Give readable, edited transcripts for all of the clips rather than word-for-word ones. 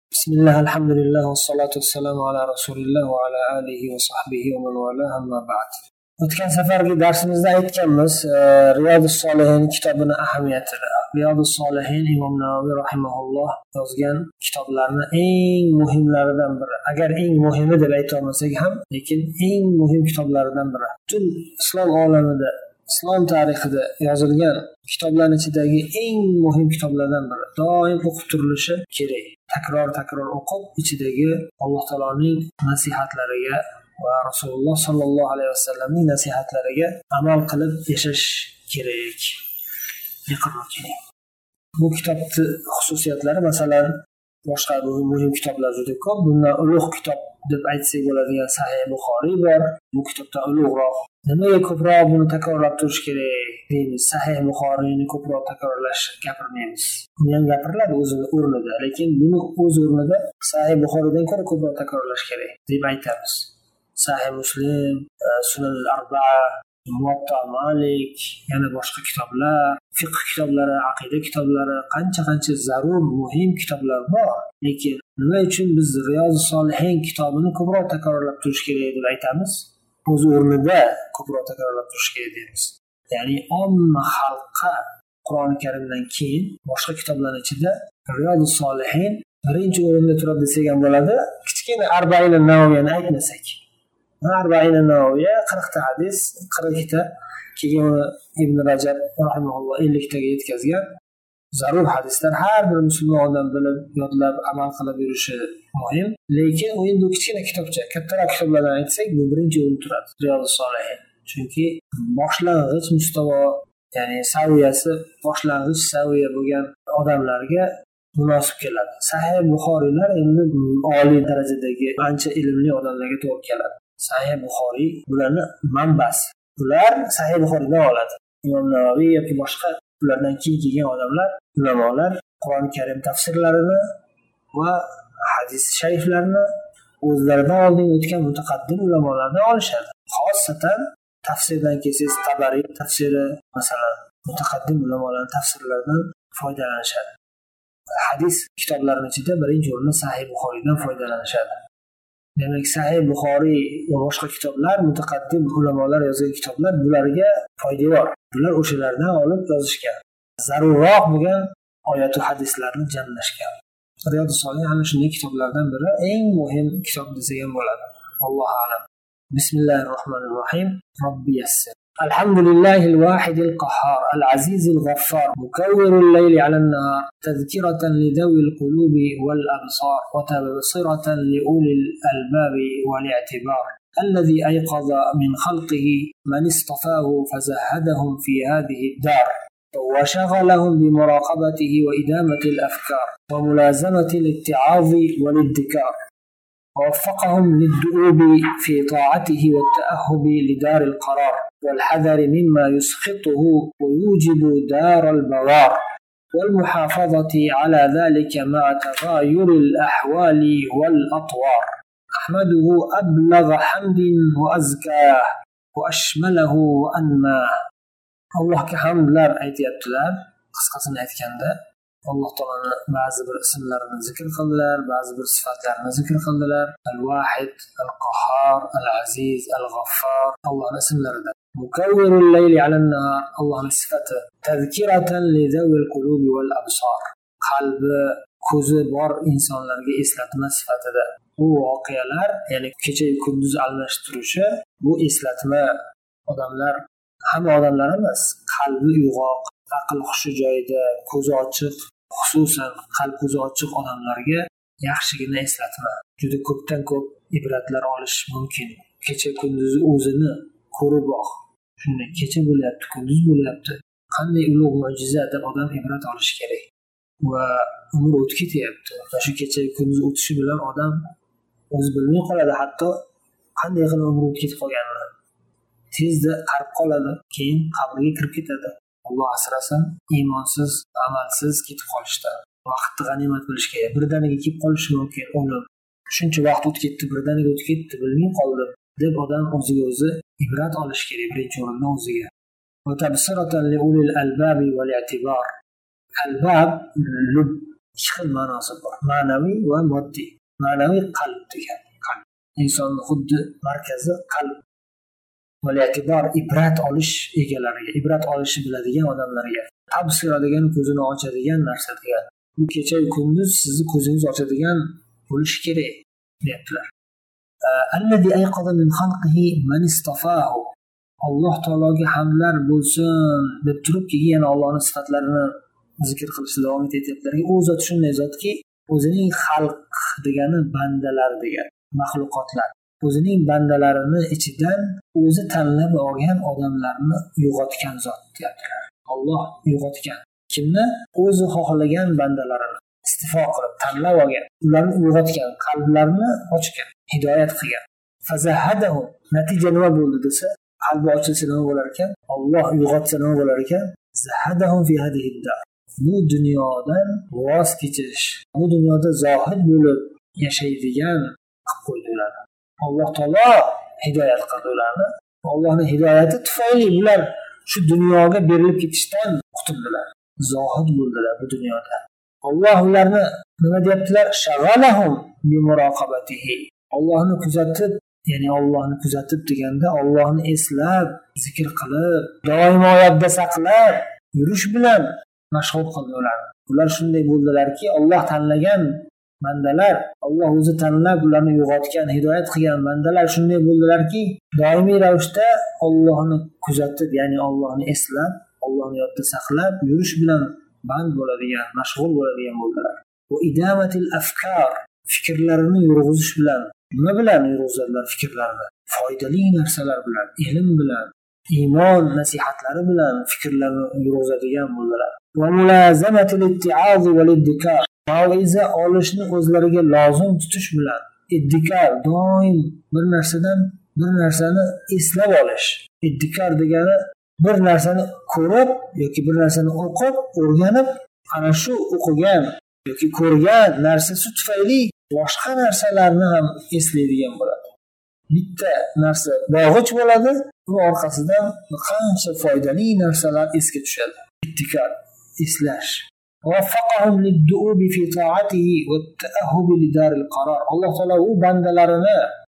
بسم الله الحمد لله والصلاة والسلام على رسول الله وعلى آله وصحبه ومن والاه أما بعد. O'tgan safargi darsimizda aytganmiz Riyodus Solihin kitobini ahamiyatida. Riyodus Solihin Imom Navoiy rahimahulloh yozgan kitoblarning eng muhimlaridan biri. Agar eng muhimi deb ayta olmasak ham, lekin eng muhim kitoblaridan biri. Butun islom olamida, islom tarixida yozilgan kitoblarning ichidagi eng muhim kitoblardan biri. Doim o'qib turilishi kerak. Takror o'qib, ichidagi Alloh taoloning nasihatlariga va Rasululloh sallallohu alayhi vasallamning nasihatlariga amal qilib yashash kerak. Bu kitobning xususiyatlari, masalan, boshqa muhim kitoblar juda ko'p. Bundan ulug' kitob deb aytsak bo'ladigan Sahih Buxoriy bor. Bu kitobdan ulug'roq. Nimaga ko'proq buni takrorlab turish kerak deymiz? Sahih Buxoriyni ko'proq takrorlash gapirmaymiz. Buni ham gapiriladi o'zini o'rnida, lekin buni o'z o'rnida Sahih Buxoriydan ko'ra ko'proq takrorlash kerak deb aytamiz. Sahih Muslim, Sunan al-Arba'a, Muwatta Malik, yana boshqa kitoblar, fiqh kitoblari, aqida kitoblari, qancha zarur, muhim kitoblar bor. Lekin nima uchun biz Riyodus Solihin kitobini ko'proq takrorlab turish kerak deb aytamiz? O'z o'rnida ko'proq takrorlab turish kerak deymiz. Ya'ni omma xalqqa Qur'oni Karimdan keyin boshqa kitoblarning ichida Riyodus Solihin birinchi o'rinda turadi desak ham bo'ladi. Kichkina Arba'in an-Navawiyni aytmasak. Arba'in an-Nawawiy 40 ta hadis, 42 ta, keyin Ibn Rajab rahimahulloh 50 taga yetkazgan zarur hadislar har bir musulmon odam bilib, yodlab, amal qilib yurishi muhim. Lekin endi kichkina kitobcha, kattaroq kitoblardan aytsak, bu birinchi o'rinda turadi Riyodus Solihin. Chunki boshlang'ich mustavo, ya'ni saviyasi boshlang'ich saviya bo'lgan odamlarga munosib keladi. Sahih Buxoriylar endi oliy darajadagi ancha ilmli odamlarga to'g'ri keladi. Sahih Buxoriy bularning manbasi. Ular Sahih Buxoriydan oladi. Imom Navoiy yoki boshqa ulardan keyin kelgan odamlar, ulamolar Qur'oni Karim tafsirlarini va hadis shariflarini o'zlaridan oldin o'tgan mutaqaddim ulamolardan olishadi. Xosatan tafsirdan kelsangiz Tabariy tafsiri, masalan, mutaqaddim ulamolarning tafsirlaridan foydalanishadi. Hadis kitoblarining ichida birinchi o'rinda Sahih Buxoriydan foydalanishadi. Demak, Sahih Buxoriy va boshqa kitoblar, mutaqaddim ulamolar yozgan kitoblar, bularga foyda bor. Bular o'shalardan olib yozishgan. Zarurroq bo'lgan oyat va hadislarni jamlashgan. Riyodus Solihin ana shunday kitoblardan biri, eng muhim kitob desak ham bo'ladi. Allohu a'lam. Bismillahirrohmanirrohim. Robbi yassir. Alhamdulillahi al-wahid al-qahhar, al-aziz al-ghaffar, mukawwir al-layli 'ala an-nahar, tadhkiratan li dhawi al-qulubi wal-absar, wa tabsiratan li uli al-albabi wal-i'tibar. الذي أيقظ من خلقه من اصطفاه فزهدهم في هذه الدار وشغلهم بمراقبته وإدامة الأفكار وملازمة الاتعاظ والادكار ووفقهم للدؤوب في طاعته والتأهب لدار القرار والحذر مما يسخطه ويوجب دار البوار والمحافظة على ذلك مع تغاير الأحوال والأطوار. أحمده أبلغ حمد وأزكاه وأشمله وأنماه. Allohga hamdlar aytayaptilar. Qisqasini aytganda, Alloh taolani ba'zi bir ismlarini zikr qildilar, ba'zi bir sifatlarini zikr qildilar. Al-Wahid, Al-Qahhar, Al-Aziz, Al-Ghaffar, Allohning ismlaridir. Mukawwirul layli 'ala an-nahar, Allohning sifati. Tadhkiratan li dhawil qulubi wal absar, qalbi, ko'zi bor insonlarga eslatma sifatida. Bu voqealar, ya'ni kecha kunduz almashtirishi, bu eslatma. Odamlar, hamma odamlar emas, qalbi uyg'oq, aql hushi joyida, ko'zi ochiq, xususan qalb ko'zi ochiq odamlarga yaxshigina eslatma. Juda ko'pdan ko'p ibratlar olish mumkin. Kecha kunduz o'zini ko'rib boq. Shunday kecha bo'lyapti, kunduz bo'lyapti. Qanday ulug' mo'jiza deb odam ibrat olish kerak. Va umr o'tib ketyapti. Shu kecha kunduz o'tishi bilan odam o'zi bilmay qoladi, hatto qanday qilib umr o'tib ketib qolganini. Tezda qarib qoladi, keyin qabrga kirib ketadi. Alloh asrasin, iymonsiz, amalsiz ketib qolishdan. Vaqtni g'animat bilish kerak. Birdaniga kelib qolishi mumkin o'lim. Shuncha vaqt o'tib ketdi, birdaniga o'tib ketdi, bilmay qoldim deb odam o'ziga o'zi ibrat olish kerak, birinchi o'rinda o'ziga. Va tabsiratan li ulil albabi wal i'tibar. Albab, lub, ikki xil ma'nosi bor. Ma'naviy va moddiy. Ma'naviy qalb degan. Qalb. Insonning xuddi markazi qalb. Valyakibor ibrat olish egalariga, ibrat olishni biladigan odamlarga. Tabsira degan ko'zini ochadigan narsa degan. Bu kecha kunduz sizni ko'zingiz ochadigan bo'lishi kerak deyaptilar. Allazi ayqaza min xalqihi man istafahu. Alloh taologa hamdlar bo'lsin deb turib keyin yana Allohning sifatlarini zikr qilishda davom etyaptilar. U zot shunday zotki, o'zining xalq degani bandalar degan, maxluqotlar. O'zining bandalarini ichidan o'zi tanlab olgan odamlarni uyg'otgan zot deyaptilar. Alloh uyg'otgan. Kimni? O'zi xohlagan bandalarini istifo qilib tanlab olgan, ularni uyg'otgan, qalblarini ochgan, hidoyat qilgan. Fazahadahum. Natija nima bo'ldi desa, qalbi ochilsa nima bo'lar ekan? Alloh uyg'otsa nima bo'lar ekan? Zahadahum fi hadhihi dar. Bu dunyodan voz kechish, bu dunyoda zohid bo'lib yashaydigan qilib qo'ydi ularni. Alloh taolo hidoyat qildi ularni. Allohning hidoyati tufayli ular shu dunyoga berilib ketishdan qutuldilar. Zohid bo'ldilar bu dunyoda. Alloh ularni nima deyaptilar? Shag'alahum bi muraqabatihi. Allohni kuzatib, ya'ni Allohni kuzatib deganda Allohni eslab, zikr qilib, doimo yodda saqlab yurish bilan mashg'ul qildi ularni. Ular shunday bo'ldilarki, Alloh tanlagan bandalar, Alloh o'zi tanlab ularni uyg'otgan, hidoyat qilgan bandalar shunday bo'ldilarki, doimiy ravishda Allohni kuzatib, ya'ni Allohni eslab, Allohni yodda saqlab yurish bilan band bo'ladigan, mashg'ul bo'ladigan bo'ldilar. Va idamatil afkar, fikrlarini yurg'izish bilan, nima bilan yurg'izadilar fikrlarini? Foydali narsalar bilan, ilm bilan, iymon nasihatlari bilan fikrlarni yurg'izadigan bo'ldilar. Va mulazamatil itti'az val iddikar, mau'iza olishni o'zlariga lozim tutish bilan, iddikar, doim bir narsadan bir narsani eslab olish. Iddikar degani bir narsani ko'rib yoki bir narsani o'qib, o'rganib, ana shu o'qigan yoki ko'rgan narsasi tufayli boshqa narsalarni ham eslaydigan bo'ladi. Bitta narsa bog'ich bo'ladi, uni orqasidan qancha foydali narsalar esga tushadi. Iddikar, eslash. Waffaqahum lid-du'ubi fi ta'atihi wat-ta'ahhub lidar al-qarar. Alloh taolo u bandalarini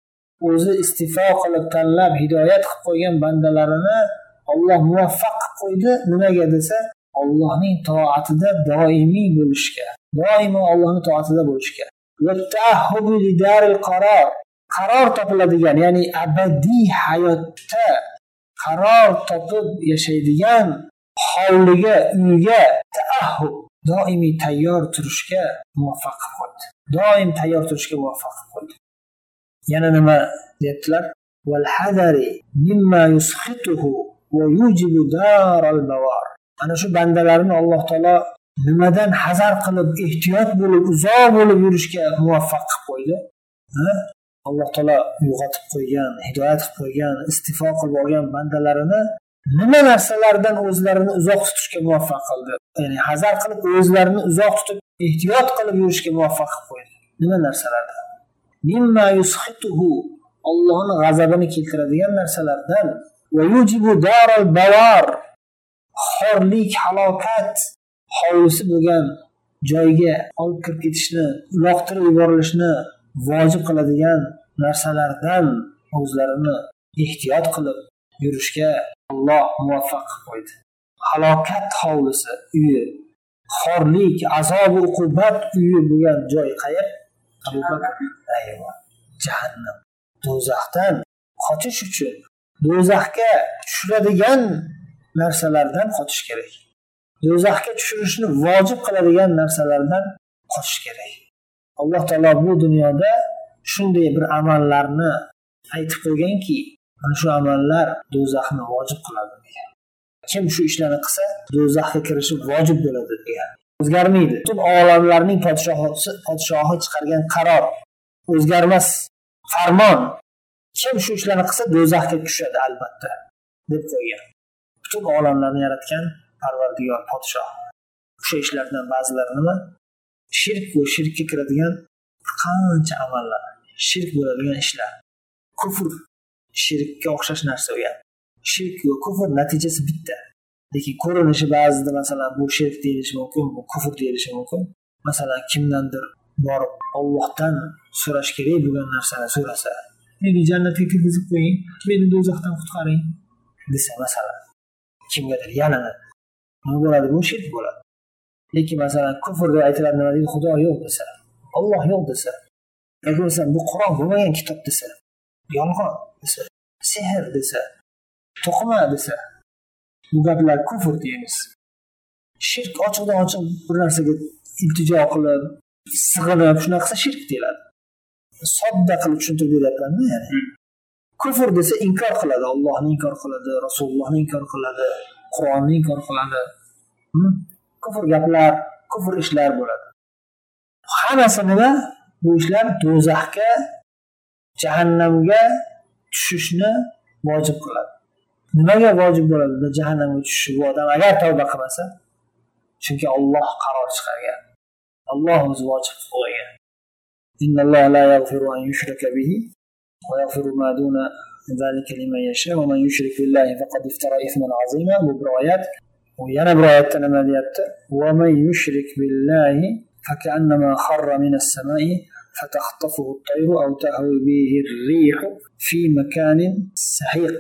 o'zi istifo qilib tanlab hidoyat qilib qo'ygan bandalarini Alloh muvaffaq qilib qo'ydi. Nimaga desa, Allohning to'atida doimiy bo'lishga, doimo Allohning to'atida bo'lishga. Wat-ta'ahhub lidar al-qarar. Qaror topiladigan, ya'ni abadiy hayotda qaror topib yashaydigan hovliga, uyga ta'ahhub, doimiy tayyor turishga muvaffaq qilib qo'ydi. Doim tayyor turishga muvaffaq qilib qo'ydi. Yana nima deyaptilar? Wal hadari mimma yuskhituhu va yujibu daral bawar. Ana shu bandalarini Alloh taolo nimadan hazar qilib, ehtiyot bo'lib, uzoq bo'lib yurishga muvaffaq qilib qo'ydi? Alloh taolo uyg'otib qo'ygan, hidoyat qilib qo'ygan, istifo qilib olgan bandalarini nima narsalardan o'zlarini uzoq tutishga muvaffaq qildi? Ya'ni hazar qilib o'zlarini uzoq tutib, ehtiyot qilib yurishga muvaffaq qilib qo'ydi. Nima narsalardan? Mimma yuskhituhu, Allohning g'azabini keltiradigan narsalardan, va yujibu daral bawar, xorlik, halokat hovlisi bo'lgan joyga olib kirib ketishni, uloqtirib yuborilishni vojib qiladigan narsalardan o'zlarini ehtiyot qilib yurishga Alloh muvaffaq qilib qo'ydi. Halokat hovlisi, uyi, xorlik, azob, uqubat uyi bo'lgan joy qayer? Jahannam. Do'zaxdan qochish uchun do'zaxga tushiradigan narsalardan qochish kerak. Do'zaxga tushirishni vojib qiladigan narsalardan qochish kerak. Alloh taolo bu dunyoda shunday bir amallarni aytib qo'yganki, mana shu amallar do'zaxni vojib qiladi degan. Kim shu ishlarni qilsa, do'zaxga kirishi vojib bo'ladi degan. O'zgarmaydi. Butun olamlarning podshohi chiqargan qaror, o'zgarmas farmon. Kim shu ishlarni qilsa, do'zaxga tushadi albatta deb qo'ygan. Butun olamlarni yaratgan Parvardigor, podshoh. O'sha ishlardan ba'zilari nima? Shirk va shirkka kiradigan qancha amallar, shirk bo'ladigan ishlar. Kufr shirkka o'xshash narsa u ham. Shirk va kufr natijasi bitta. Lekin ko'rinishi ba'zida masalan bu shirk deyilishi mumkin, bu kufr deyilishi mumkin. masalan kimdandir borib Allohdan so'rash kerak bo'lgan narsani so'rasa, meni jannatga kirgizib qo'ying, meni do'zaxdan qutqaring desa, masalan kimgadir yalinadi, nima bo'ladi? Bu shirk bo'ladi. Lekin masalan kufr deb aytiladi, nima deydi? Xudo yo'q desa, Alloh yo'q desa, yoki bo'lmasa bu Qur'on bo'lmagan kitob desa, yolg'on desa, sehr desa, to'qima desa, bu gaplar kufr deymiz. Shirk ochiqdan ochiq bir narsaga iltijo qilib, sig'inib shunaqa qilsa shirk deyiladi. Sodda qilib tushuntirib beryapman-da, ya'ni. Kufr desa inkor qiladi, Allohni inkor qiladi, Rasulullohni inkor qiladi, Qur'onni inkor qiladi. Kufr gaplar, kufr ishlar bo'ladi. Hammasi nima? Bu ishlar do'zaxga, jahannamga tushishni vojib qiladi. Nimaga vojib bo'ladi jahannamga tushishi bu odam agar tavba qilmasa? Chunki Alloh qaror chiqargan. Alloh o'zi vojib qo'ygan. Innalloha la yaghfiru an yushraka bihi va yaghfiru ma duna zalika liman yasha va man yushrik billahi faqad iftara ithman azima. Bu bir oyat. U yana bir oyatda nima deyapti? Va man yushrik billahi fakannama kharra minas samai fatakhtafuhu at-tayru aw tahwi bihi ar-rihu fi makanin sahiq.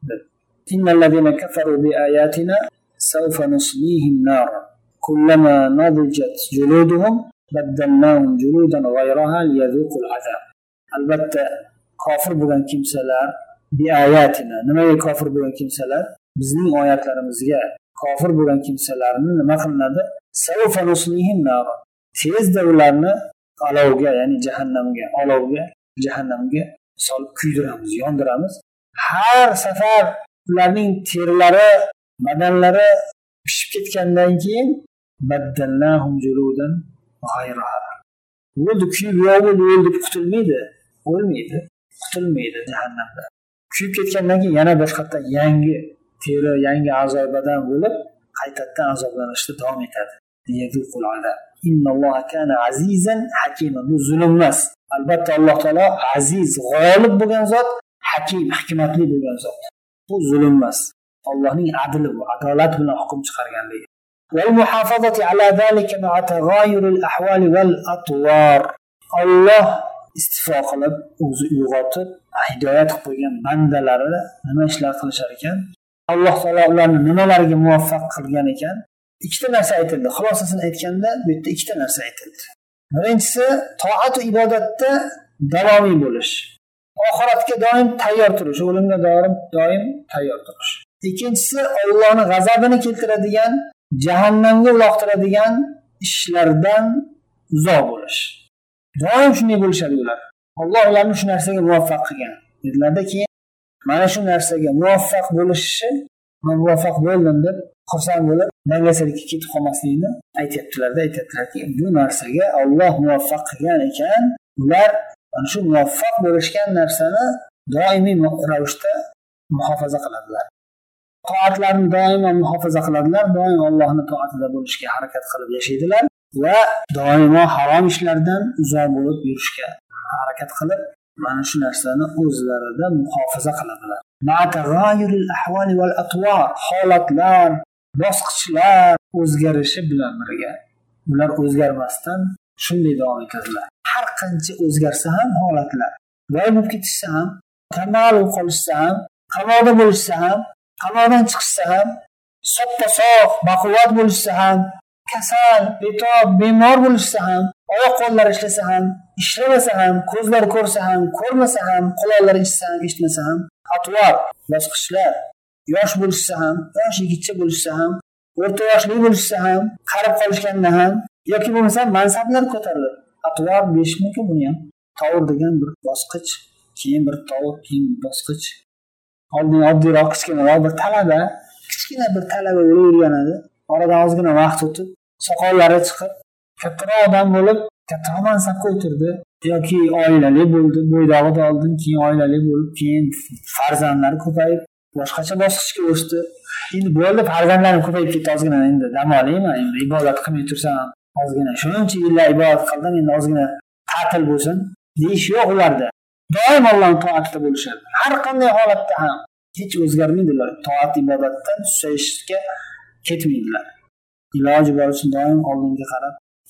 Innal ladhina kafaru bi ayatina sawfa nuslihim nar kullama nadijat juluduhum baddalnahum juludan ghayraha liyadhuqul azab. Albatta kofir bo'lgan kimsalar bi ayatina, nimaga kofir bo'lgan kimsalar? Bizning oyatlarimizga kofir bo'lgan kimsalarni nima qilinadi? Sawfa nuslihim nar. Tezda ularni olovga, ya'ni jahannamga, olovga, jahannamga solib kuydiramiz, yondiramiz. Har safar ularning terilari, badanlari pishib ketgandan keyin baddalnahum juludan ghayraha. O'ldi, kuyib yo'q bo'ldi, qutulmaydi, o'lmaydi, qutulmaydi jahannamda. Kuyib ketgandan keyin yana boshqatdan yangi teri, yangi a'zo badan bo'lib, qaytadan azoblanishda davom etadi. Yadhuqul azab. Innalloha kana azizan hakima. Bu zulm emas. Albatta Alloh taolo aziz, g'olib bo'lgan zot, hakim, hikmatli bo'lgan zot. Bu zulm emas. Allohning adli bu, adolat bilan hukm chiqarganligi. Wal muhafazati ala zalika ma'a taghayyuril ahwali wal atwar. Alloh istifo qilib, o'zi uyg'otib, hidoyat qilib qo'ygan bandalari nima ishlar qilishar ekan? Alloh taolo ularni nimalarga muvaffaq qilgan ekan? Ikkita narsa aytildi. Xulosasini aytganda, bu yerda ikkita narsa aytildi. Birinchisi, to'at va ibodatda davomiy bo'lish. Oxiratga doim tayyor turish, o'limga doim tayyor turish. Ikkinchisi, Allohning g'azabini keltiradigan, jahannamga uloqtiradigan ishlardan uzoq bo'lish. Doim shunday bo'lishadi ular. Alloh ularni shu narsaga muvaffaq qilgan. Dedilarda keyin mana shu narsaga muvaffaq bo'lishi, men muvaffaq bo'ldim deb xursand bo'lib, dangasalikka ketib qolmasligini aytibdilar-ki, bu narsaga Alloh muvaffaq qilgan ekan, ular ana shu muvaffaq bo'lishgan narsani doimiy ravishda muhofaza qiladilar. Toatlarni doimo muhofaza qiladilar, doim Allohning toatida bo'lishga harakat qilib yashaydilar va doimo harom ishlardan uzoq bo'lib yurishga harakat qilib, mana shu narsani o'zlarida muhofaza qiladilar. Ma'taghayyuril ahvali wal atwar, holatlar, bosqichlar o'zgarishi bilan birga ular o'zgarmasdan shunday davom etadilar. Har qancha o'zgarsa ham holatlar, boy bo'lib ketishsa ham, kambag'al bo'lib qolishsa ham, qamoqda bo'lishsa ham, qamoqdan chiqishsa ham, soppa-sog', baquvvat bo'lishsa ham, kasal, betob, bemor bo'lishsa ham, oyoq qo'llari ishlasa ham, ishlamasa ham, ko'zlari ko'rsa ham, ko'rmasa ham, quloqlari eshitsa ham, eshitmasa ham, atvar, bosqichlar, yosh bo'lishsa ham, yosh yigitcha bo'lishsa ham, o'rta yoshli bo'lishsa ham, qarib qolishganda ham, yoki bo'lmasa mansablar ko'tarilib, atvar bo'lish mumkin buni ham. Tovur degan bir bosqich, keyin bir tovur, keyin bir bosqich. Oldin oddiyroq kichkinaroq bir talaba, kichkina bir talaba bo'lib yurganadi. Oradan ozgina vaqt o'tib, soqollari chiqib, kattaroq odam bo'lib, kattaroq mansabga o'tirdi. Yoki oilali bo'ldi, bo'ydog'ida oldin, keyin oilali bo'lib, keyin farzandlari ko'payib, boshqacha bosqichga o'tdi. Endi bo'ldi, farzandlarim ko'payib ketdi, ozgina endi dam olayman, endi ibodat qilmay tursam, ozgina shuncha yillar ibodat qildim, endi ozgina ta'til bo'lsin, deyish yo'q ularda. Doim Allohning to'atida bo'lishadi. Har qanday holatda ham hech o'zgarmaydilar. To'at ibodatdan susayishga ketmaydilar. Iloji boricha doim oldinga qarab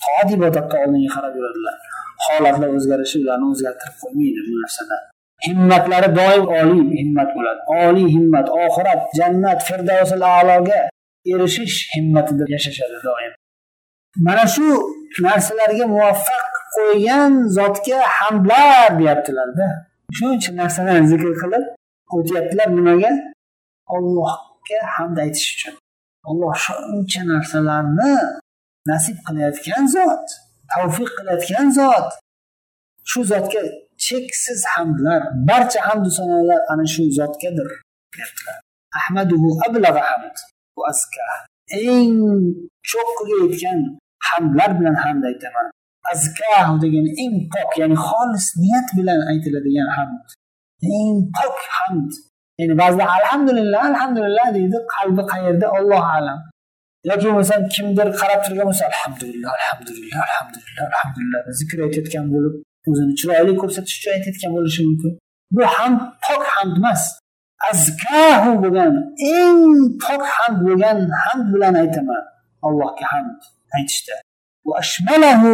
toat ibodatda oldinga qarab yuradilar. Holatlar o'zgarishi ularni o'zgartirib qo'ymaydi bu narsada. Himmatlari doim oliy himmat bo'ladi. Oliy himmat, oxirat, jannat, firdavsul a'loga erishish himmatida yashashadi doim. Mana shu narsalarga muvaffaq qo'ygan zotga hamdlar deyaptilar-da. Shuncha narsalarni zikr qilib o'tyaptilar nimaga? Allohga hamd aytish uchun. Alloh shuncha narsalarni nasib qilayotgan zot, tavfiq qilayotgan zot. Shu zotga cheksiz hamdlar, barcha hamd sanolar ana shu zotgadir deyaptilar. Ahmaduhu ablagha hamd va aska. Eng cho'qqiga yetgan hamdlar bilan hamd aytaman. Azkahu degani eng pok, ya'ni xolis niyat bilan aytiladigan hamd. Eng pok hamd. Ya'ni ba'zida alhamdulillah deydi, qalbi qayerda Alloh alam. Yoki bo'lsa kimdir qarab turgan bo'lsa alhamdulillah zikr aytayotgan bo'lib, o'zini chiroyli ko'rsatish uchun aytayotgan bo'lishi mumkin. Bu hamd pok hamd emas. Azkahu bo'lgan eng pok hamd bo'lgan hamd bilan aytaman. Allohga hamd aytishda. Va ashmalahu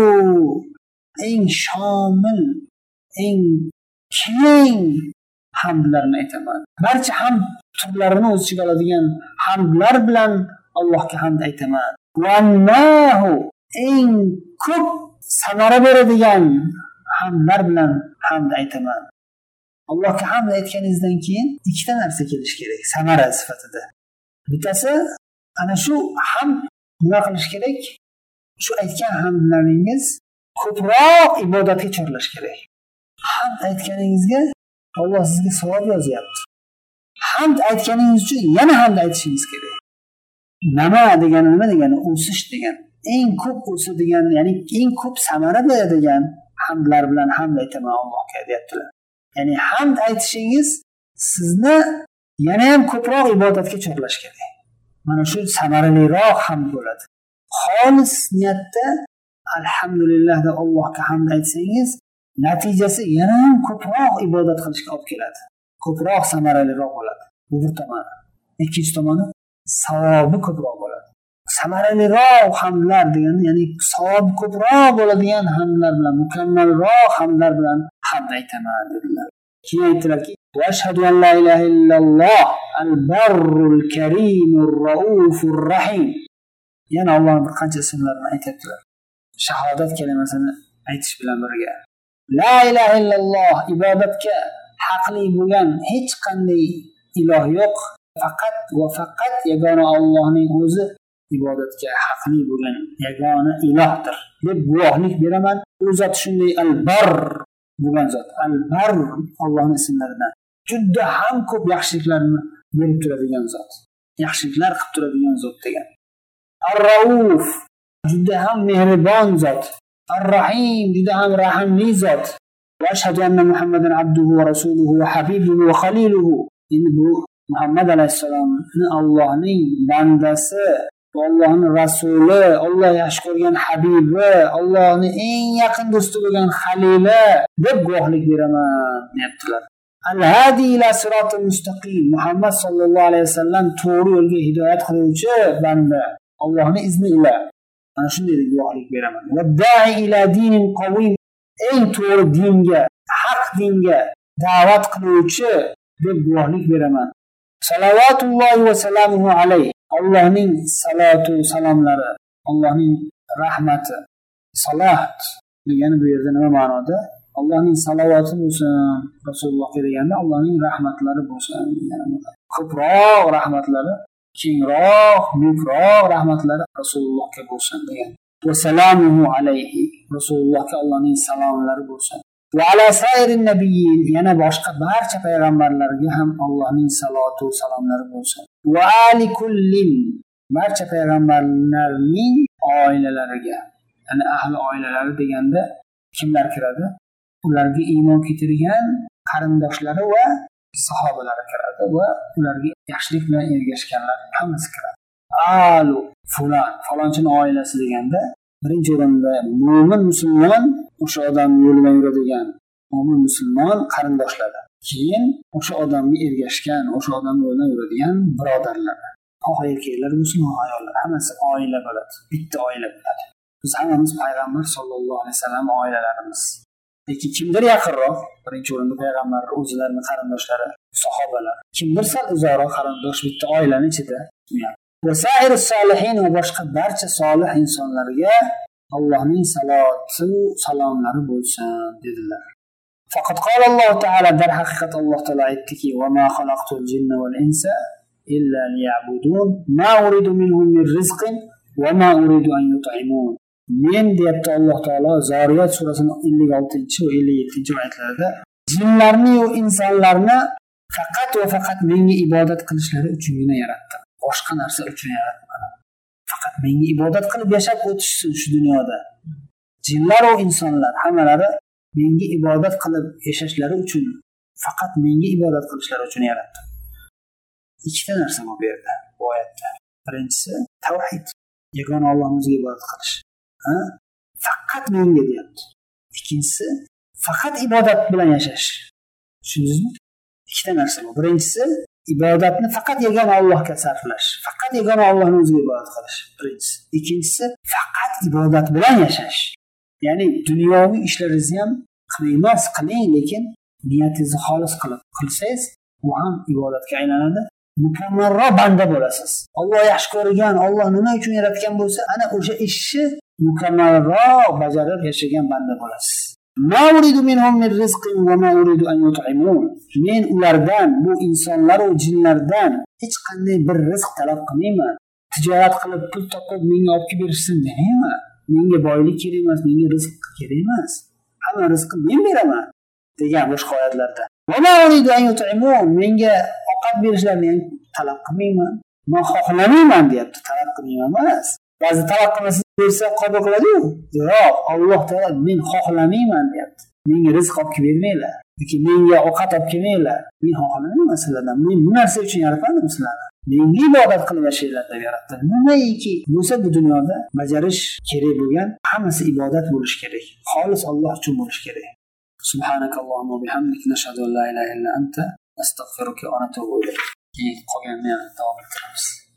eng shomil, eng keng hamdlarni aytaman. Barcha hamd turlarini o'z ichiga oladigan hamdlar bilan Allohga hamd aytaman. Va annahu eng ko'p samara beradigan hamdlar bilan hamd aytaman. Allohga hamd aytganingizdan keyin ikkita narsa kelish kerak samara sifatida. Bittasi ana shu hamd nima qilish kerak? Shu aytgan hamdlaringiz ko'proq ibodatga chorlash kerak. Hamd aytganingizga Alloh sizga savob yozyapti. Hamd aytganingiz uchun yana hamd aytishingiz kerak. Nima degani o'sish degan. Eng ko'p o'sadigan, ya'ni eng ko'p samara beradigan hamdlar bilan hamd aytaman Allohga deyaptilar. Ya'ni hamd aytishingiz sizni yana ham ko'proq ibodatga chorlash kerak. Mana shu samaraliroq hamd bo'ladi. Xolis niyatda alhamdulillah deb Allohga hamd aytsangiz, natijasi yana ham ko'proq ibodat qilishga olib keladi. Ko'proq samaraliroq bo'ladi. Bu bir tomon. Ikkinchi tomoni savobi ko'proq bo'ladi. Samaraliroq hamdlar degani, ya'ni savobi ko'proq bo'ladigan hamdlar bilan, mukammalroq hamdlar bilan hamd aytaman dedilar. Keyin aytdilarki: "Va ashhadu an la ilaha illalloh al-barrul karimur raufur rahim." Yana Allohning bir qancha ismlarini aytibdilar. Shahodat kalimasini aytish bilan birga. La ilaha illalloh, ibodatga haqli bo'lgan hech qanday iloh yo'q. Faqat yagona Allohning o'zi ibodatga haqli bo'lgan yagona ilohdir deb guvohlik beraman. U zot shunday al-barr bo'lgan zot. Al-barr Allohning ismlaridan. Juda ham ko'p yaxshiliklarni berib turadigan zot. Yaxshiliklar qilib turadigan zot degan. Ar-Rauf juda ham mehribon zot. Ar-Rahim juda ham rahimli zot. Va ashhadu anna Muhammadan abduhu va rasuluhu va habibuhu va khaliluhu. Endi bu Muhammad alayhisalomni Allohning bandasi, Allohning rasuli, Alloh yaxshi ko'rgan habibi, Allohning eng yaqin do'sti bo'lgan xalili deb guvohlik beraman deyaptilar. Al-hadi ila siratal mustaqim. Muhammad sallallohu alayhi vasallam to'g'ri yo'lga hidoyat qiluvchi banda. Allohning izni ila mana shunday deb guvohlik beraman. Va da'i ila dinin qawim. Eng to'g'ri dinga, haq dinga da'vat qiluvchi deb guvohlik beraman. Salavatullohi va salamuhu alayhi. Allohning salatu salomlari, Allohning rahmati. Salat degani bu yerda nima ma'noda? Allohning salovati bo'lsin, Rasulullohga deganda Allohning rahmatlari bo'lsin degani. Ko'proq rahmatlari, kengroq, buyukroq rahmatlari Rasulullohga bo'lsin degan. Va salamuhu alayhi. Rasulullohga Allohning salomlari bo'lsin. Va ala sayrin nabiyyin, yana boshqa barcha payg'ambarlarga ham Allohning salatu salomlari bo'lsin. Va ali kullin, barcha payg'ambarlarning oilalariga, ya'ni ahli oilalari deganda kimlar kiradi? Ularga iymon keltirgan qarindoshlari va sahobalari kiradi va ularga yaxshilik bilan ergashganlar hammasi kiradi. Alu fulan, falonchining oilasi deganda birinchi o'rinda mo'min musulmon o'sha odam yo'lidan yuradigan mo'min musulmon qarindoshlari. Keyin o'sha odamga ergashgan, o'sha odam yo'lidan yuradigan birodarlar. Xoh erkaklar bo'lsin, xoh ayollar, hammasi oila bo'ladi. Bitta oila bo'ladi. Biz hammamiz payg'ambar sollallohu alayhi vasallam oilalarimiz. Lekin kimdir yaqinroq, birinchi o'rinda payg'ambar o'zlarining qarindoshlari, sahobalar. Kimdir sal uzoqroq qarindosh bitta oilaning ichida. Va sa'ir solihin va boshqa barcha solih insonlarga Allohning saloti salomlari bo'lsin dedilar. Faqat qala Alloh taolo dar haqiqat Alloh taolo aytdiki: "Va ma xalaqtul jinna val insa illa liya'budun ma uridu minhum min rizqin va ma uridu an yut'imun." Men deyapti Alloh taolo Zariyat surasining 56 va 57 oyatlarida jinlarni va insonlarni faqat va faqat menga ibodat qilishlari uchungina yaratdim. Boshqa narsa uchun yaratmadim. Faqat menga ibodat qilib yashab o'tishsin shu dunyoda. Jinlar va insonlar hammalari menga ibodat qilib yashashlari uchun, faqat menga ibodat qilishlari uchun yaratdim. Ikkita narsa bu yerda, bu oyatda. Birinchisi tavhid, yagona Allohga o'ziga ibodat qilish. Faqat menga deyapti. Ikkinchisi faqat ibodat bilan yashash. Tushundingizmi? Ikkita narsa bu. Birinchisi ibodatni faqat yagona Allohga sarflash, faqat yagona Allohga o'ziga ibodat qilish. Birinchisi. Ikkinchisi faqat ibodat bilan yashash. Ya'ni dunyoviy ishlaringizni ham qilmaysiz, qiling, lekin niyatingizni xolis qilib qilsangiz, bu ham ibodatga aylanadi. Mukammalroq banda bo'lasiz. Alloh yaxshi ko'rgan, Alloh nima uchun yaratgan bo'lsa, ana o'sha ishni mukammalroq bajarib yashagan banda bo'lasiz. Ma uridu minhum min rizqin va ma uridu an yut'imun. Men ulardan, bu insonlar va jinlardan hech qanday bir rizq talab qilmayman. Tijorat qilib pul topib menga olib kelib berishsin demayman. Menga boylik kerak emas, menga rizq kerak emas. Hamma rizqni men beraman degan boshqa oyatlarda. Va ma uridu an yut'imun. Menga ovqat berishlarini ham talab qilmayman. Men xohlamayman deyapti, talab qilmayman emas. Ba'zi talab qilmasa bersa qabul qiladi-ku. Yo'q, Alloh taolo men xohlamayman deyapti. Menga rizq olib kelib bermanglar. yoki menga ovqat olib kelmanglar. Men xohlamayman sizlardan. Men bu narsa uchun yaratmadim sizlarni. Menga ibodat qilib yashanglar deb yaratdim. Nimaiki bo'lsa bu dunyoda bajarish kerak bo'lgan hammasi ibodat bo'lishi kerak. Xolis Alloh uchun bo'lishi kerak. Subhanakallohumma va bihamdika nashhadu an la ilaha illa anta astag'firuka va atubu ilayk. Qolganini davom ettiramiz.